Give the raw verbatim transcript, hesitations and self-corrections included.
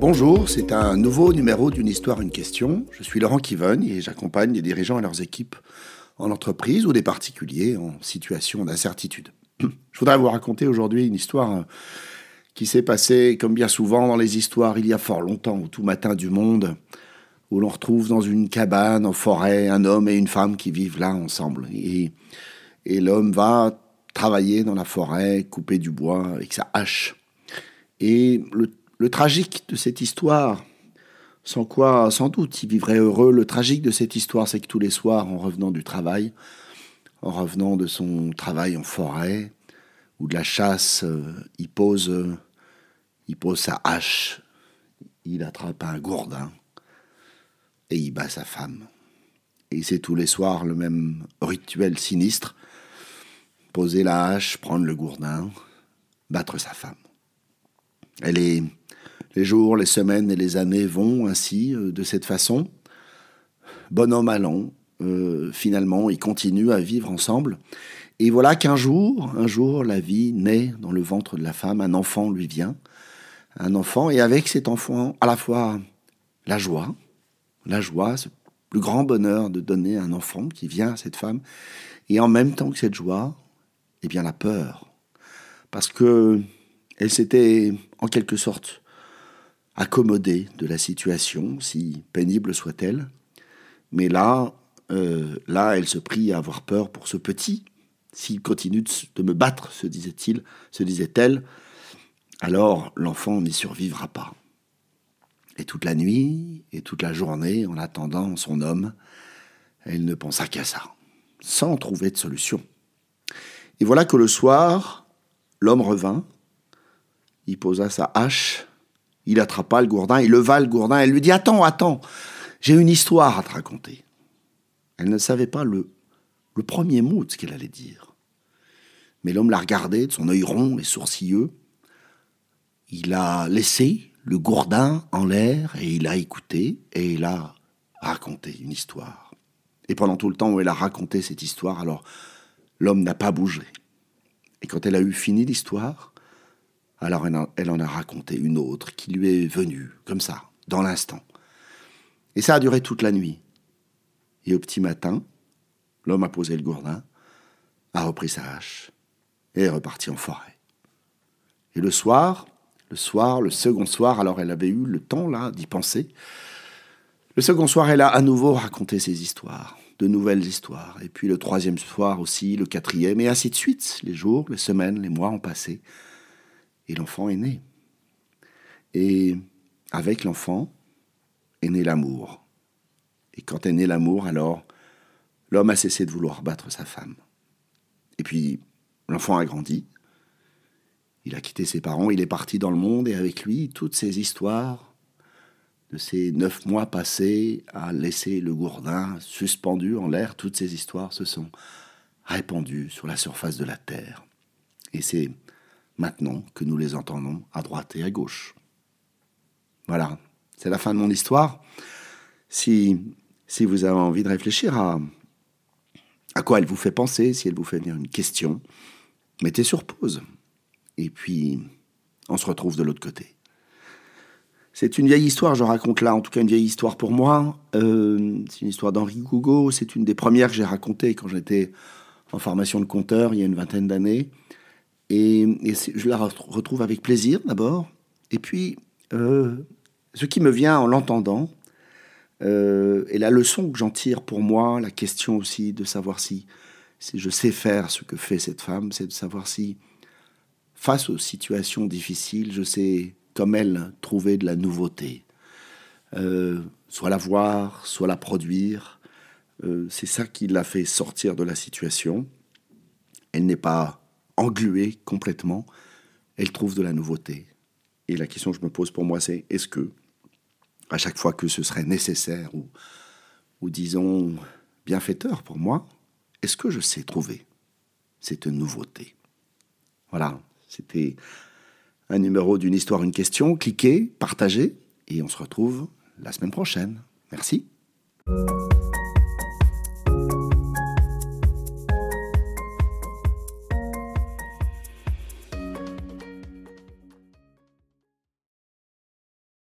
Bonjour, c'est un nouveau numéro d'une histoire, une question. Je suis Laurent Kivogne et j'accompagne des dirigeants et leurs équipes en entreprise ou des particuliers en situation d'incertitude. Je voudrais vous raconter aujourd'hui une histoire qui s'est passée, comme bien souvent dans les histoires, il y a fort longtemps, au tout matin du monde, où l'on retrouve dans une cabane en forêt un homme et une femme qui vivent là ensemble. Et, et l'homme va travailler dans la forêt, couper du bois avec sa hache. Et le, le tragique de cette histoire, sans quoi, sans doute, il vivrait heureux, le tragique de cette histoire, c'est que tous les soirs, en revenant du travail, en revenant de son travail en forêt ou de la chasse, euh, il pose, euh, il pose sa hache, il attrape un gourdin et il bat sa femme. Et c'est tous les soirs le même rituel sinistre, poser la hache, prendre le gourdin, battre sa femme. Et les, les jours, les semaines et les années vont ainsi, euh, de cette façon. Bon an, mal an, euh, finalement, ils continuent à vivre ensemble. Et voilà qu'un jour, un jour, la vie naît dans le ventre de la femme, un enfant lui vient, un enfant, et avec cet enfant, à la fois la joie, la joie, ce plus grand bonheur de donner un enfant qui vient à cette femme, et en même temps que cette joie, eh bien la peur, parce que elle s'était en quelque sorte accommodée de la situation, si pénible soit-elle, mais là, euh, là, elle se prit à avoir peur pour ce petit. S'il continue de, de me battre, se disait-il, se disait-elle, alors l'enfant n'y survivra pas. Et toute la nuit et toute la journée, en attendant son homme, elle ne pensa qu'à ça, sans trouver de solution. Et voilà que le soir, l'homme revint, il posa sa hache, il attrapa le gourdin, il leva le gourdin, elle lui dit « Attends, attends, j'ai une histoire à te raconter. » Elle ne savait pas le, le premier mot de ce qu'elle allait dire. Mais l'homme la regardait de son œil rond et sourcilleux. Il a laissé le gourdin en l'air et il a écouté et il a raconté une histoire. Et pendant tout le temps où elle a raconté cette histoire, alors l'homme n'a pas bougé. Et quand elle a eu fini l'histoire, alors elle en, elle en a raconté une autre qui lui est venue, comme ça, dans l'instant. Et ça a duré toute la nuit. Et au petit matin, l'homme a posé le gourdin, a repris sa hache et est reparti en forêt. Et le soir, le soir, le second soir, alors elle avait eu le temps là d'y penser. Le second soir, elle a à nouveau raconté ses histoires, de nouvelles histoires. Et puis le troisième soir aussi, le quatrième, et ainsi de suite. Les jours, les semaines, les mois ont passé. Et l'enfant est né. Et avec l'enfant est né l'amour. Et quand est né l'amour, alors l'homme a cessé de vouloir battre sa femme. Et puis l'enfant a grandi. Il a quitté ses parents, il est parti dans le monde et avec lui, toutes ces histoires de ces neuf mois passés à laisser le gourdin suspendu en l'air, toutes ces histoires se sont répandues sur la surface de la terre. Et c'est maintenant que nous les entendons à droite et à gauche. Voilà, c'est la fin de mon histoire. Si, si vous avez envie de réfléchir à, à quoi elle vous fait penser, si elle vous fait venir une question, mettez sur pause. Et puis, on se retrouve de l'autre côté. C'est une vieille histoire, je raconte là, en tout cas une vieille histoire pour moi. Euh, c'est une histoire d'Henri Gougaud, c'est une des premières que j'ai racontées quand j'étais en formation de conteur, il y a une vingtaine d'années. Et, et je la retrouve avec plaisir d'abord. Et puis, euh, ce qui me vient en l'entendant, euh, et la leçon que j'en tire pour moi, la question aussi de savoir si, si je sais faire ce que fait cette femme, c'est de savoir si, face aux situations difficiles, je sais, comme elle, trouver de la nouveauté. Euh, soit la voir, soit la produire. Euh, c'est ça qui l'a fait sortir de la situation. Elle n'est pas engluée complètement, elle trouve de la nouveauté. Et la question que je me pose pour moi, c'est est-ce que, à chaque fois que ce serait nécessaire, ou, ou disons bienfaiteur pour moi, est-ce que je sais trouver cette nouveauté? Voilà, c'était un numéro d'une histoire, une question. Cliquez, partagez, et on se retrouve la semaine prochaine. Merci.